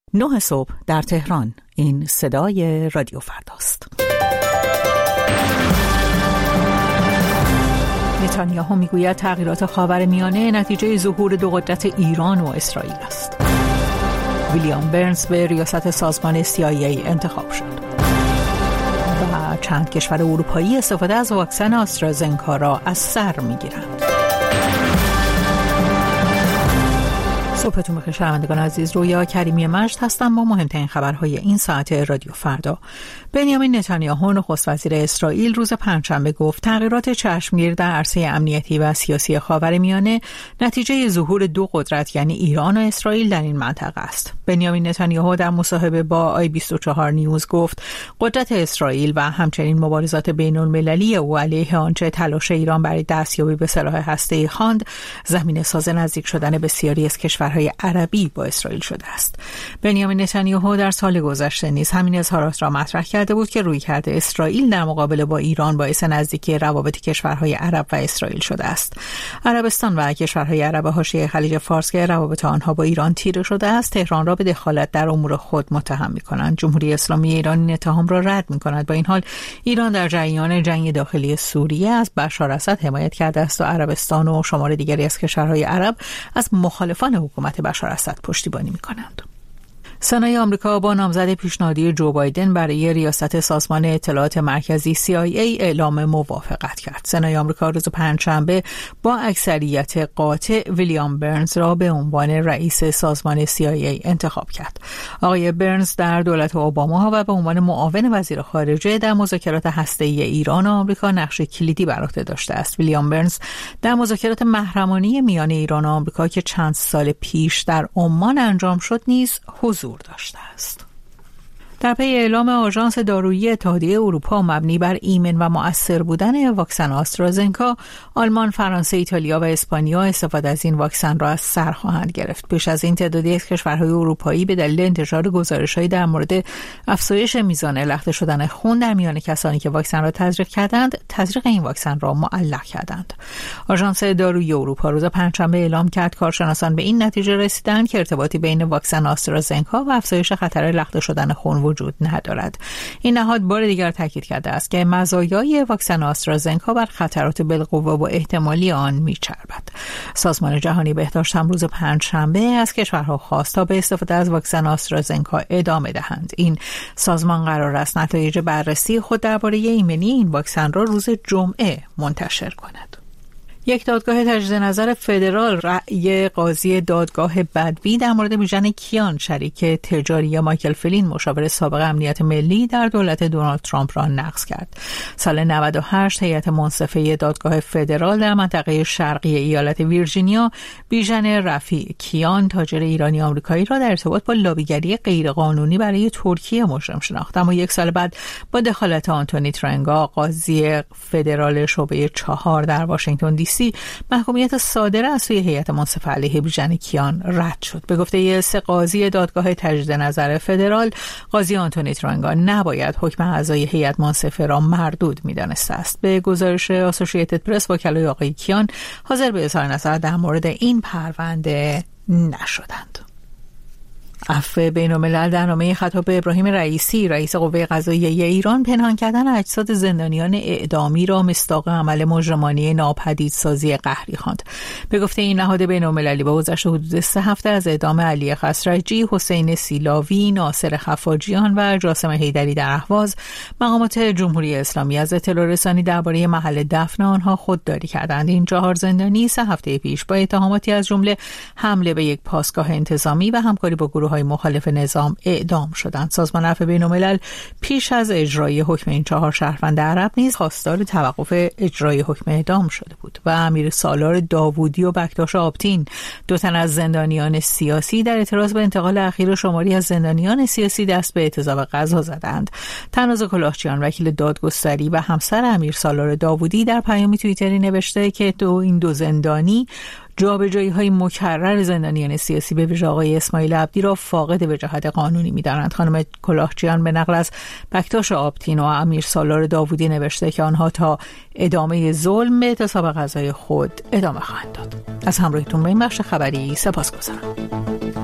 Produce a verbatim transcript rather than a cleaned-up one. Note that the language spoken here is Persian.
نه صبح در تهران. این صدای رادیو فرداست. نتانیاهو میگوید تغییرات خاورمیانه نتیجه ظهور دو قدرت ایران و اسرائیل است. ویلیام برنز به ریاست سازمان سی آی ای انتخاب شد. و چند کشور اروپایی استفاده از واکسن آسترازنکا را از سر میگیرند. صبحتون بخیر شنوندگان عزیز، رویا کریمی مجد هستم با مهمترین خبرهای این ساعت رادیو فردا. بنیامین نتانیاهو نخست وزیر اسرائیل روز پنجشنبه گفت تغییرات چشمگیر در عرصه امنیتی و سیاسی خاورمیانه نتیجه ظهور دو قدرت یعنی ایران و اسرائیل در این منطقه است. بنیامین نتانیاهو در مصاحبه با آی بیست و چهار نیوز گفت قدرت اسرائیل و همچنین مبارزات بین المللی او علیه آنچه تلاش ایران برای دستیابی به سلاح هسته‌ای خواند زمینه ساز نزدیک شدن بسیاری از کشورهای عربی با اسرائیل شده است. بنیامین نتانیاهو در سال گذشته نیز همین اظهارات را مطرح کرده بود که رویکرد اسرائیل در مقابله با ایران باعث نزدیکی روابط کشورهای عرب و اسرائیل شده است. عربستان و کشورهای عرب حاشیه خلیج فارس که روابط آنها با ایران تیره شده است، تهران را به دخالت در امور خود متهم می‌کنند. جمهوری اسلامی ایران این اتهام را رد می‌کند. با این حال ایران در جریان جنگ داخلی سوریه از بشار اسد حمایت کرده است و عربستان و شمار دیگری از کشورهای عرب از مخالفان حکومت بشار اسد پشتیبانی می‌کنند. سنای آمریکا با نامزد پیشنهادی جو بایدن برای ریاست سازمان اطلاعات مرکزی سی آی ای اعلام موافقت کرد. سنای آمریکا روز پنجشنبه با اکثریت قاطع ویلیام برنز را به عنوان رئیس سازمان سی آی ای انتخاب کرد. آقای برنز در دولت اوباما و به عنوان معاون وزیر خارجه در مذاکرات هسته‌ای ایران و آمریکا نقش کلیدی بر عهده داشته است. ویلیام برنز در مذاکرات محرمانه میان ایران و آمریکا که چند سال پیش در عمان انجام شد نیز حضور داشته است. در پی اعلام آژانس دارویی اتحادیه اروپا مبنی بر ایمن و مؤثر بودن واکسن آسترازنکا، آلمان، فرانسه، ایتالیا و اسپانیا استفاده از این واکسن را از سر خواهند گرفت. پیش از این تعدادی از کشورهای اروپایی به دلیل انتشار گزارش‌هایی در مورد افزایش میزان لخته شدن خون در میان کسانی که واکسن را تزریق کردند، تزریق این واکسن را معلق کردند. آژانس دارویی اروپا روز پنجشنبه اعلام کرد کارشناسان به این نتیجه رسیدند که ارتباطی بین واکسن آسترازنکا و افزایش خطر لخته شدن خون وجود ندارد. این نهاد بار دیگر تاکید کرده است که مزایای واکسن آسترازنکا بر خطرات بالقوه و احتمالی آن میچربد. سازمان جهانی بهداشت هم روز پنجشنبه از کشورها خواست تا به استفاده از واکسن آسترازنکا ادامه دهند. این سازمان قرار است نتایج بررسی خود درباره ایمنی این واکسن را روز جمعه منتشر کند. یک دادگاه تجدید نظر فدرال رأی قاضی دادگاه بدوی در مورد بیژن کیان شریک تجاری مایکل فلین مشاور سابق امنیت ملی در دولت دونالد ترامپ را نقض کرد. سال نود و هشت هیئت منصفه دادگاه فدرال در منطقه شرقی ایالت ویرجینیا بیژن رفیع کیان تاجر ایرانی آمریکایی را در ارتباط با لابیگری غیرقانونی برای ترکیه مجرم شناخت. اما یک سال بعد با دخالت آنتونی ترنگا قاضی فدرال شعبه چهار در واشنگتن دی سی محکومیت صادره از سوی هیئت منصفه علیه بیژن کیان رد شد. به گفته سه قاضی دادگاه تجدید نظر فدرال، قاضی آنتونی ترنگا نباید حکم اعضای هیئت منصفه را مردود می‌دانسته است. به گزارش آسوشییتد پرس، وکلای آقای کیان حاضر به اظهار نظر در مورد این پرونده نشدند. عفو بین الملل در نامه خطاب به ابراهیم رئیسی رئیس قوه قضاییه ایران پنهان کردن اجساد زندانیان اعدامی را مصداق عمل مجرمانه ناپدیدسازی قهری خواند. به گفته این نهاد بین المللی با گذشت حدود سه هفته از اعدام علی خسرجی، حسین سیلاوی، ناصر خفاجیان و جاسم حیدری در اهواز، مقامات جمهوری اسلامی از اطلاع رسانی درباره محل دفن آنها خودداری کردند. این چهار زندانی سه هفته پیش با اتهاماتی از جمله حمله به یک پاسگاه انتظامی و همکاری با گروه های مخالف نظام اعدام شدند. سازمان عفو بین الملل پیش از اجرای حکم این چهار شهروند عرب نیز خواستار توقف اجرای حکم اعدام شده بود و امیر سالار داوودی و بکتاش آبتین، دو تن از زندانیان سیاسی، در اعتراض به انتقال اخیر شماری از زندانیان سیاسی دست به اعتصاب غذا زدند. تناز کلاهچیان وکیل دادگستری و همسر امیر سالار داوودی در پیامی توییتری نوشته که دو این دو زندانی جابجایی‌های مکرر زندانیان سیاسی به ویژه آقای اسماعیل عبدی را فاقد وجاهت قانونی می‌دانند. خانم کلاهچیان به نقل از بکتاش آبتین و امیر سالار داوودی نوشته که آنها تا ادامه ظلم به اعتصاب غذای خود ادامه خواهند داد. از همراهیتون به این بخش خبری سپاسگزارم.